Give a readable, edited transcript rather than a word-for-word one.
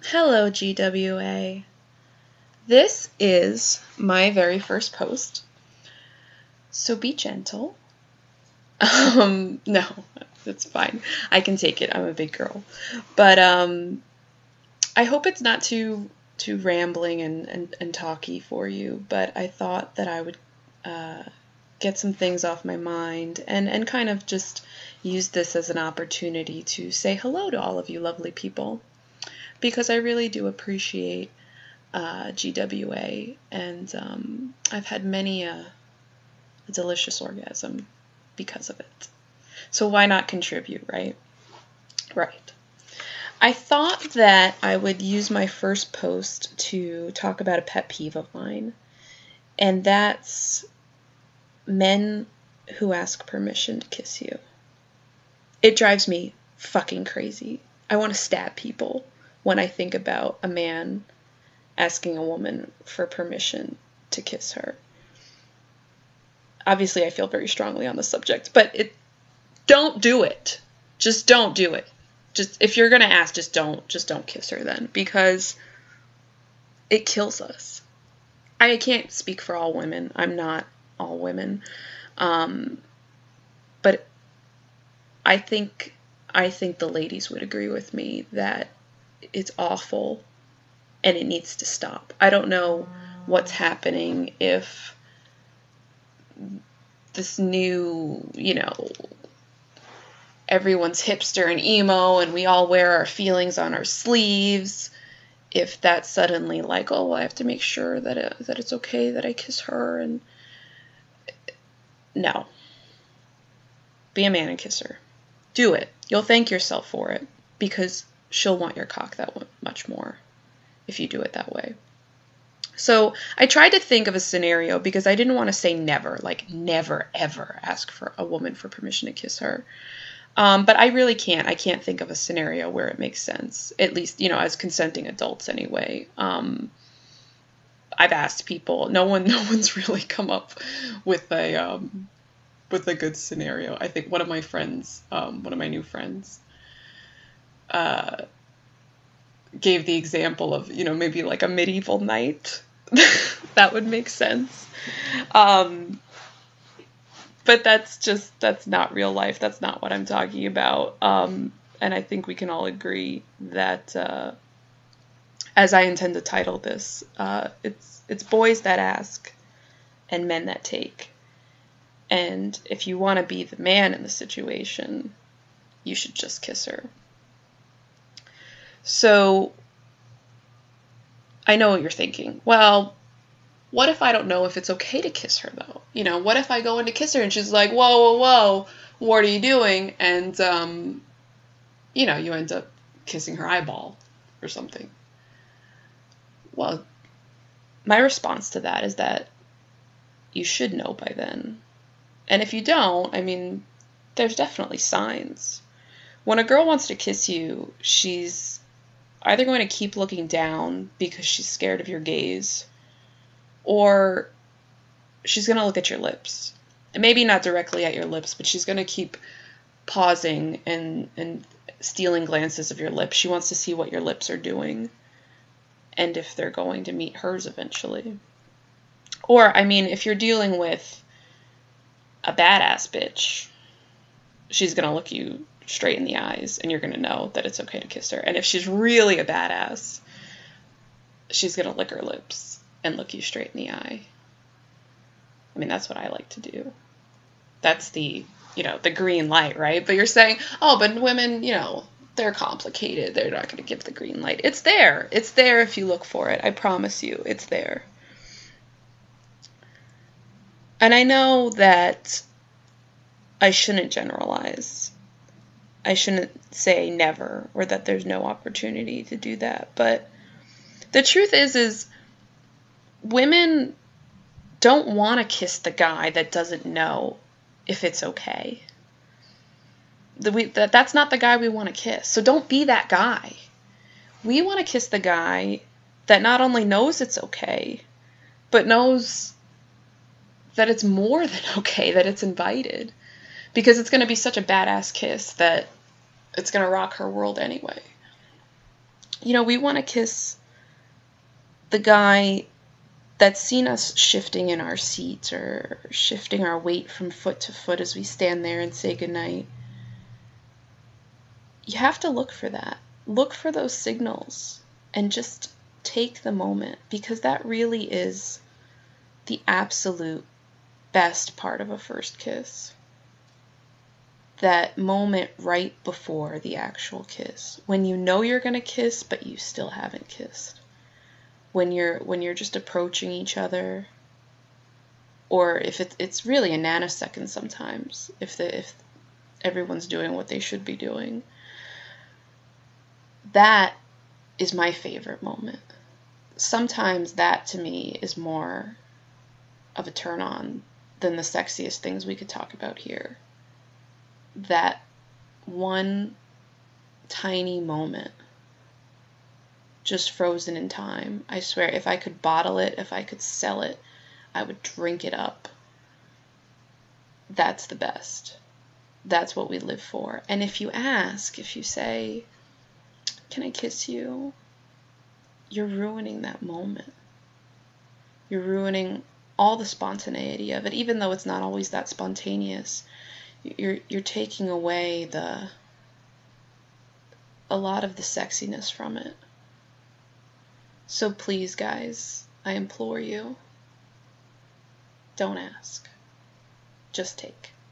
Hello, GWA. This is my very first post, so be gentle. No, it's fine. I can take it. I'm a big girl. But I hope it's not too rambling and talky for you, but I thought that I would get some things off my mind and kind of just use this as an opportunity to say hello to all of you lovely people, because I really do appreciate GWA, and I've had many a delicious orgasm because of it. So why not contribute, right? Right. I thought that I would use my first post to talk about a pet peeve of mine, and that's men who ask permission to kiss you. It drives me fucking crazy. I want to stab people when I think about a man asking a woman for permission to kiss her. Obviously, I feel very strongly on the subject, but don't do it. Just don't do it. Just, if you're gonna ask, just don't kiss her then, because it kills us. I can't speak for all women. I'm not all women, but I think the ladies would agree with me that it's awful and it needs to stop. I don't know what's happening, if this new, everyone's hipster and emo and we all wear our feelings on our sleeves, if that's suddenly like, oh, well, I have to make sure that it's okay that I kiss her. And no. Be a man and kiss her. Do it. You'll thank yourself for it, because she'll want your cock that much more if you do it that way. So I tried to think of a scenario, because I didn't want to say never, like never ever ask for a woman for permission to kiss her. But I really can't. I can't think of a scenario where it makes sense, at least, as consenting adults anyway. I've asked people. No one's really come up with a good scenario. I think one of my new friends, gave the example of, maybe like a medieval knight. That would make sense. But that's not real life. That's not what I'm talking about. And I think we can all agree that, as I intend to title this, it's boys that ask and men that take. And if you want to be the man in the situation, you should just kiss her. So I know what you're thinking. Well, what if I don't know if it's okay to kiss her, though? What if I go in to kiss her and she's like, whoa, what are you doing? And, you end up kissing her eyeball or something. Well, my response to that is that you should know by then. And if you don't, there's definitely signs. When a girl wants to kiss you, she's either going to keep looking down because she's scared of your gaze, or she's going to look at your lips. And maybe not directly at your lips, but she's going to keep pausing and stealing glances of your lips. She wants to see what your lips are doing, and if they're going to meet hers eventually. Or, if you're dealing with a badass bitch, she's going to look you straight in the eyes, and you're going to know that it's okay to kiss her. And if she's really a badass, she's going to lick her lips and look you straight in the eye. That's what I like to do. That's the green light, right? But you're saying, oh, but women, they're complicated. They're not going to give the green light. It's there. It's there if you look for it. I promise you, it's there. And I know that I shouldn't generalize. I shouldn't say never, or that there's no opportunity to do that. But the truth is women don't want to kiss the guy that doesn't know if it's okay. That's not the guy we want to kiss. So don't be that guy. We want to kiss the guy that not only knows it's okay, but knows that it's more than okay, that it's invited. Because it's going to be such a badass kiss that it's going to rock her world anyway. we want to kiss the guy that's seen us shifting in our seats or shifting our weight from foot to foot as we stand there and say goodnight. You have to look for that. Look for those signals and just take the moment, because that really is the absolute best part of a first kiss. That moment right before the actual kiss, when you know you're going to kiss but you still haven't kissed. When you're just approaching each other, or if it's really a nanosecond sometimes, if everyone's doing what they should be doing. That is my favorite moment. Sometimes that to me is more of a turn on than the sexiest things we could talk about here. That one tiny moment, just frozen in time. I swear, if I could bottle it, if I could sell it, I would drink it up. That's the best. That's what we live for. And if you ask, if you say, "Can I kiss you?" you're ruining that moment. You're ruining all the spontaneity of it, even though it's not always that spontaneous. You're taking away a lot of the sexiness from it. So please, guys, I implore you, don't ask. Just take.